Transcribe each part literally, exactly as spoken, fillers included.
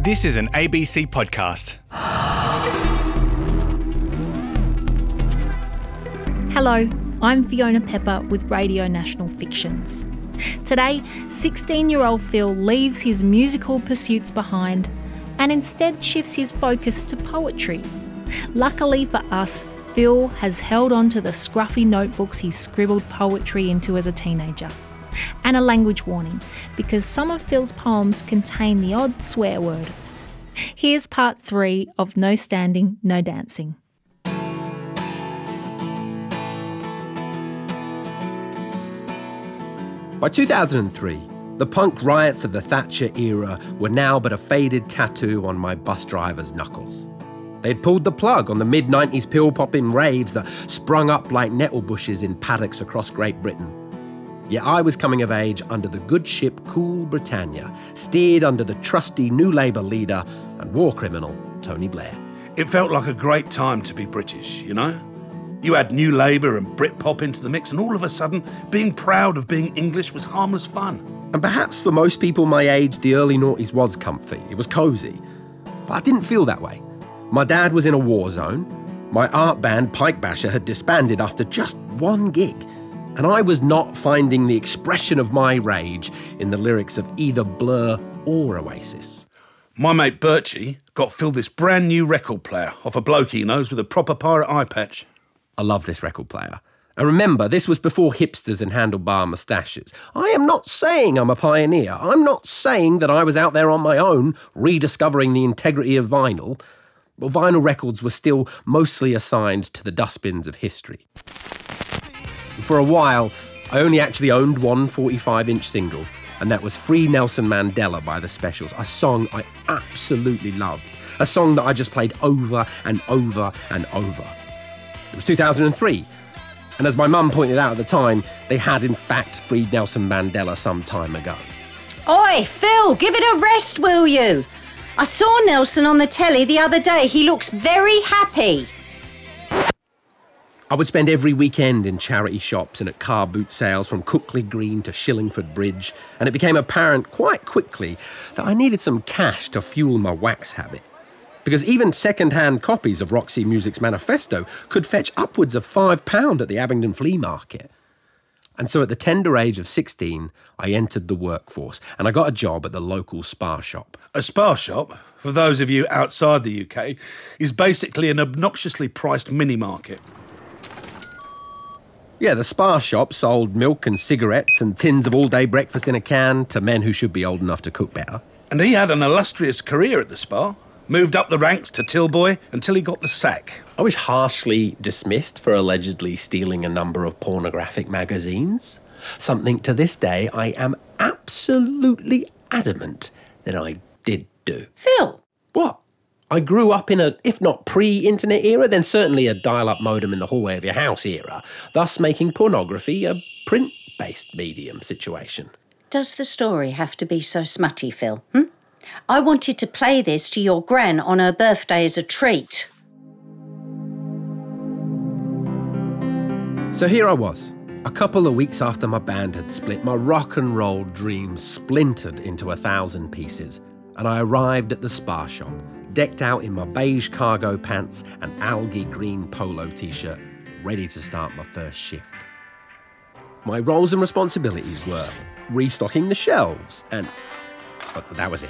This is an A B C podcast. Hello, I'm Fiona Pepper with Radio National Fictions. Today, sixteen-year-old Phil leaves his musical pursuits behind and instead shifts his focus to poetry. Luckily for us, Phil has held on to the scruffy notebooks he scribbled poetry into as a teenager. And a language warning, because some of Phil's poems contain the odd swear word. Here's part three of No Standing, No Dancing. By two thousand three, the punk riots of the Thatcher era were now but a faded tattoo on my bus driver's knuckles. They'd pulled the plug on the mid-nineties pill-popping raves that sprung up like nettle bushes in paddocks across Great Britain. Yet I was coming of age under the good ship Cool Britannia, steered under the trusty New Labour leader and war criminal Tony Blair. It felt like a great time to be British, you know? You add New Labour and Britpop into the mix and all of a sudden, being proud of being English was harmless fun. And perhaps for most people my age, the early noughties was comfy, it was cosy. But I didn't feel that way. My dad was in a war zone, my art band Pike Basher had disbanded after just one gig, and I was not finding the expression of my rage in the lyrics of either Blur or Oasis. My mate Birchie got Phil this brand new record player off a bloke he knows with a proper pirate eye patch. I love this record player. And remember, this was before hipsters and handlebar moustaches. I am not saying I'm a pioneer. I'm not saying that I was out there on my own, rediscovering the integrity of vinyl. But vinyl records were still mostly assigned to the dustbins of history. For a while, I only actually owned one forty-five inch single, and that was Free Nelson Mandela by The Specials, a song I absolutely loved, a song that I just played over and over and over. It was two thousand three, and as my mum pointed out at the time, they had in fact freed Nelson Mandela some time ago. Oi, Phil, give it a rest, will you? I saw Nelson on the telly the other day. He looks very happy. I would spend every weekend in charity shops and at car boot sales from Cookley Green to Shillingford Bridge, and it became apparent quite quickly that I needed some cash to fuel my wax habit. Because even second-hand copies of Roxy Music's manifesto could fetch upwards of five pounds at the Abingdon Flea Market. And so at the tender age of sixteen, I entered the workforce and I got a job at the local Spar shop. A Spar shop, for those of you outside the U K, is basically an obnoxiously priced mini-market. Yeah, the Spar shop sold milk and cigarettes and tins of all-day breakfast in a can to men who should be old enough to cook better. And he had an illustrious career at the Spar. Moved up the ranks to tillboy until he got the sack. I was harshly dismissed for allegedly stealing a number of pornographic magazines. Something to this day I am absolutely adamant that I did do. Phil! What? I grew up in a, if not pre-internet era, then certainly a dial-up modem in the hallway of your house era, thus making pornography a print-based medium situation. Does the story have to be so smutty, Phil? Hmm? I wanted to play this to your gran on her birthday as a treat. So here I was, a couple of weeks after my band had split, my rock and roll dreams splintered into a thousand pieces, and I arrived at the Spar shop, decked out in my beige cargo pants and algae green polo t-shirt, ready to start my first shift. My roles and responsibilities were restocking the shelves and... but that was it.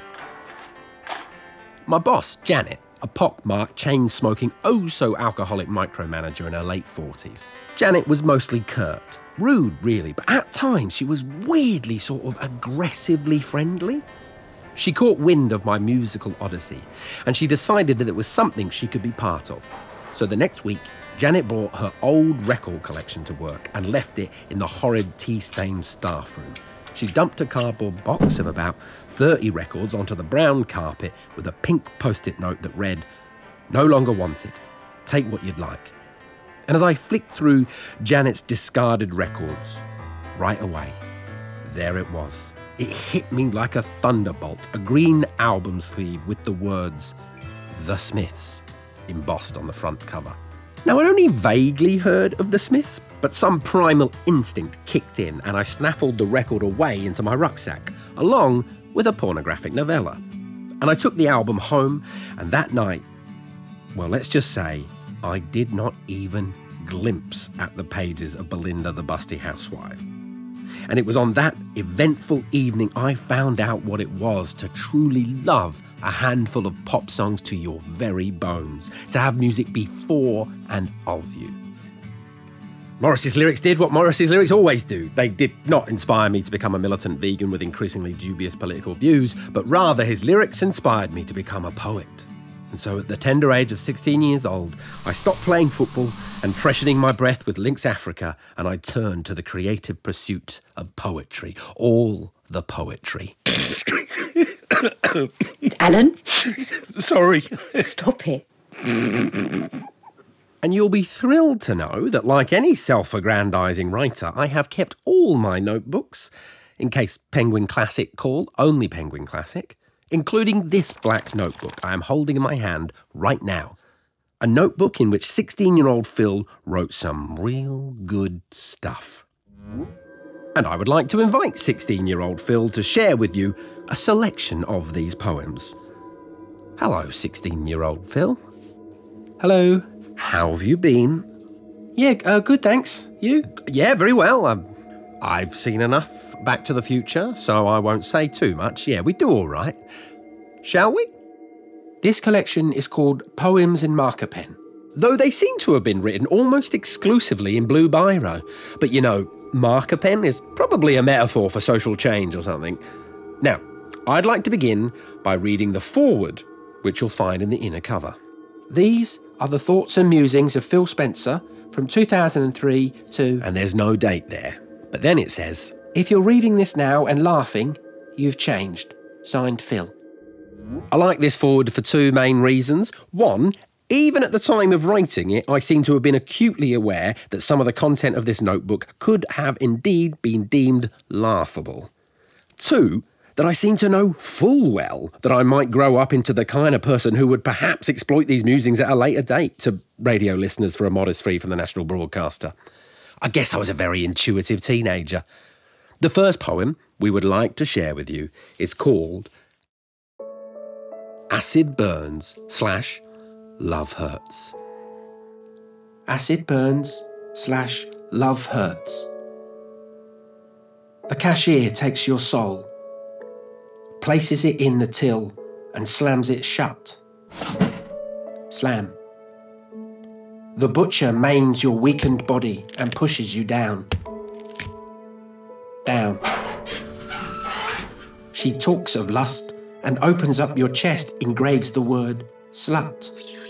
My boss, Janet, a pock-marked, chain-smoking, oh-so-alcoholic micromanager in her late forties. Janet was mostly curt, rude really, but at times she was weirdly sort of aggressively friendly. She caught wind of my musical odyssey, and she decided that it was something she could be part of. So the next week, Janet brought her old record collection to work and left it in the horrid tea-stained staff room. She dumped a cardboard box of about thirty records onto the brown carpet with a pink post-it note that read, "No longer wanted. Take what you'd like." And as I flicked through Janet's discarded records, right away, there it was. It hit me like a thunderbolt, a green album sleeve with the words, "The Smiths," embossed on the front cover. Now, I'd only vaguely heard of the Smiths, but some primal instinct kicked in and I snaffled the record away into my rucksack, along with a pornographic novella. And I took the album home, and that night, well, let's just say, I did not even glimpse at the pages of Belinda the Busty Housewife. And it was on that eventful evening I found out what it was to truly love a handful of pop songs to your very bones, to have music be for and of you. Morrissey's lyrics did what Morrissey's lyrics always do. They did not inspire me to become a militant vegan with increasingly dubious political views, but rather his lyrics inspired me to become a poet. And so at the tender age of sixteen years old, I stopped playing football and freshening my breath with Lynx Africa, and I turned to the creative pursuit of poetry. All the poetry. Alan? Sorry. Stop it. And you'll be thrilled to know that, like any self-aggrandising writer, I have kept all my notebooks, in case Penguin Classic called only Penguin Classic, including this black notebook I am holding in my hand right now. A notebook in which sixteen-year-old Phil wrote some real good stuff. And I would like to invite sixteen-year-old Phil to share with you a selection of these poems. Hello, sixteen-year-old Phil. Hello. How have you been? Yeah, uh, good, thanks. You? Yeah, very well. Um, I've seen enough Back to the Future, so I won't say too much. Yeah, we do all right. Shall we? This collection is called Poems in Marker Pen. Though they seem to have been written almost exclusively in blue biro. But you know, marker pen is probably a metaphor for social change or something. Now, I'd like to begin by reading the foreword, which you'll find in the inner cover. These are the thoughts and musings of Phil Spencer from two thousand three to... And there's no date there. But then it says... If you're reading this now and laughing, you've changed. Signed, Phil. I like this foreword for two main reasons. One, even at the time of writing it, I seem to have been acutely aware that some of the content of this notebook could have indeed been deemed laughable. Two, that I seem to know full well that I might grow up into the kind of person who would perhaps exploit these musings at a later date to radio listeners for a modest fee from the national broadcaster. I guess I was a very intuitive teenager. The first poem we would like to share with you is called Acid Burns slash Love Hurts. Acid burns slash love hurts. The cashier takes your soul, places it in the till and slams it shut. Slam. The butcher maims your weakened body and pushes you down. Down. She talks of lust and opens up your chest, engraves the word slut.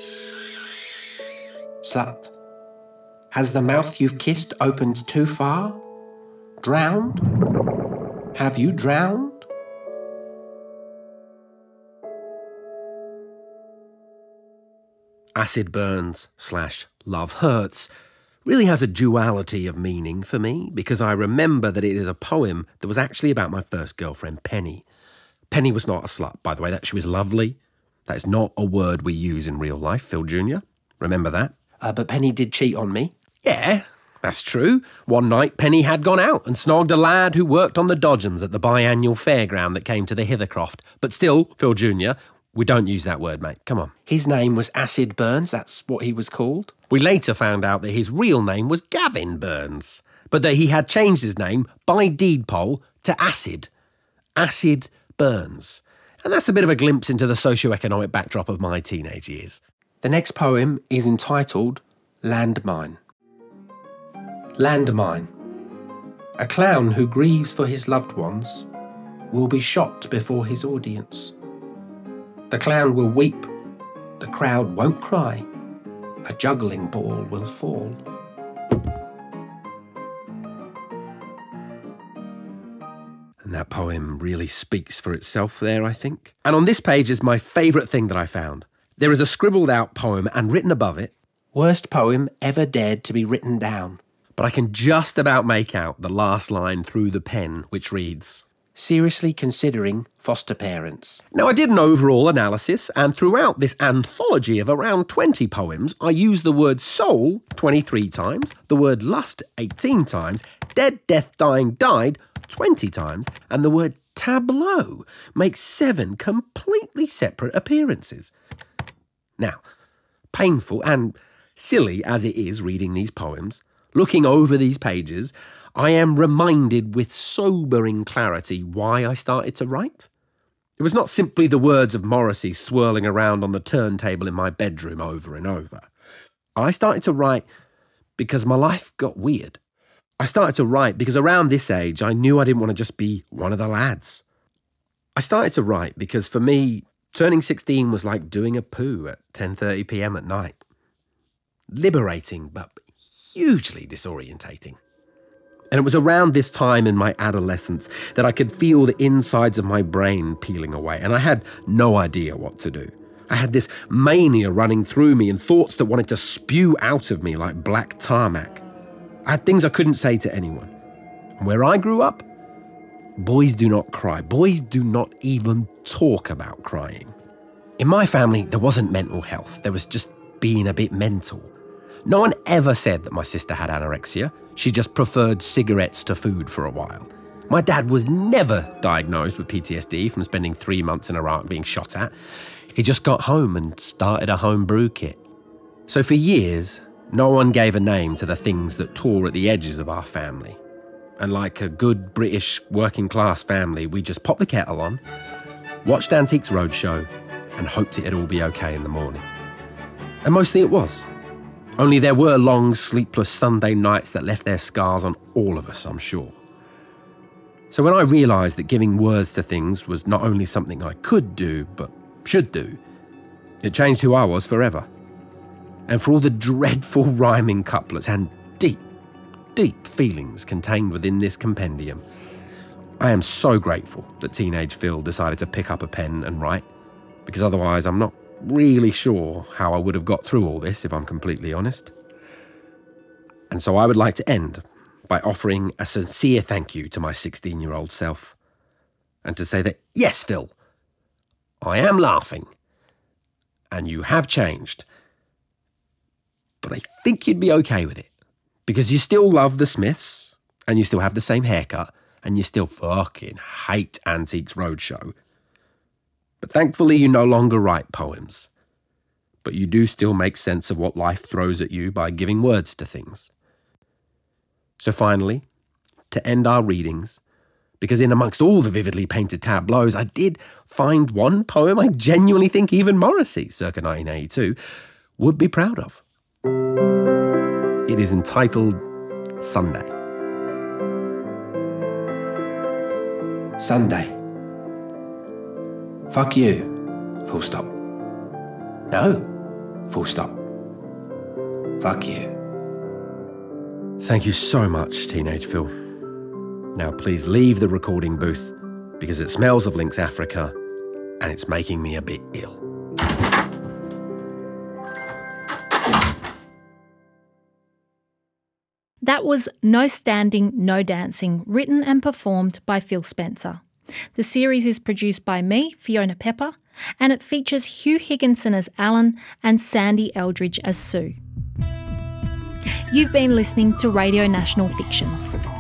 Slut. Has the mouth you've kissed opened too far? Drowned? Have you drowned? Acid Burns slash Love Hurts really has a duality of meaning for me, because I remember that it is a poem that was actually about my first girlfriend, Penny. Penny was not a slut, by the way. That she was lovely. That is not a word we use in real life, Phil Junior Remember that? Uh, but Penny did cheat on me. Yeah, that's true. One night, Penny had gone out and snogged a lad who worked on the Dodgems at the biannual fairground that came to the Hithercroft. But still, Phil Junior, we don't use that word, mate. Come on. His name was Acid Burns. That's what he was called. We later found out that his real name was Gavin Burns, but that he had changed his name by deed poll to Acid. Acid Burns. And that's a bit of a glimpse into the socio-economic backdrop of my teenage years. The next poem is entitled Landmine. Landmine. A clown who grieves for his loved ones will be shot before his audience. The clown will weep. The crowd won't cry. A juggling ball will fall. And that poem really speaks for itself there, I think. And on this page is my favourite thing that I found. There is a scribbled out poem and written above it, Worst poem ever dared to be written down. But I can just about make out the last line through the pen, which reads, Seriously considering foster parents. Now, I did an overall analysis, and throughout this anthology of around twenty poems, I used the word soul twenty-three times, the word lust eighteen times, dead, death, dying, died twenty times, and the word tableau makes seven completely separate appearances. Now, painful and silly as it is reading these poems, looking over these pages, I am reminded with sobering clarity why I started to write. It was not simply the words of Morrissey swirling around on the turntable in my bedroom over and over. I started to write because my life got weird. I started to write because around this age I knew I didn't want to just be one of the lads. I started to write because for me, turning sixteen was like doing a poo at ten thirty p m at night. Liberating, but hugely disorientating. And it was around this time in my adolescence that I could feel the insides of my brain peeling away, and I had no idea what to do. I had this mania running through me and thoughts that wanted to spew out of me like black tarmac. I had things I couldn't say to anyone. And where I grew up, boys do not cry. Boys do not even talk about crying. In my family, there wasn't mental health. There was just being a bit mental. No one ever said that my sister had anorexia. She just preferred cigarettes to food for a while. My dad was never diagnosed with P T S D from spending three months in Iraq being shot at. He just got home and started a home brew kit. So for years, no one gave a name to the things that tore at the edges of our family. And like a good British working class family, we just popped the kettle on, watched Antiques Roadshow, and hoped it'd all be okay in the morning. And mostly it was. Only there were long, sleepless Sunday nights that left their scars on all of us, I'm sure. So when I realised that giving words to things was not only something I could do, but should do, it changed who I was forever. And for all the dreadful rhyming couplets and deep, deep feelings contained within this compendium, I am so grateful that teenage Phil decided to pick up a pen and write, because otherwise I'm not really sure how I would have got through all this, if I'm completely honest. And so I would like to end by offering a sincere thank you to my sixteen-year-old self, and to say that, yes, Phil, I am laughing, and you have changed, but I think you'd be okay with it, because you still love the Smiths, and you still have the same haircut, and you still fucking hate Antiques Roadshow. But thankfully you no longer write poems, but you do still make sense of what life throws at you by giving words to things. So finally, to end our readings, because in amongst all the vividly painted tableaus, I did find one poem I genuinely think even Morrissey, circa nineteen eighty-two, would be proud of. It is entitled Sunday. Sunday. Fuck you. Full stop. No. Full stop. Fuck you. Thank you so much, Teenage Phil. Now please leave the recording booth, because it smells of Lynx Africa and it's making me a bit ill. That was No Standing, No Dancing, written and performed by Phil Spencer. The series is produced by me, Fiona Pepper, and it features Hugh Higginson as Alan and Sandy Eldridge as Sue. You've been listening to Radio National Fictions.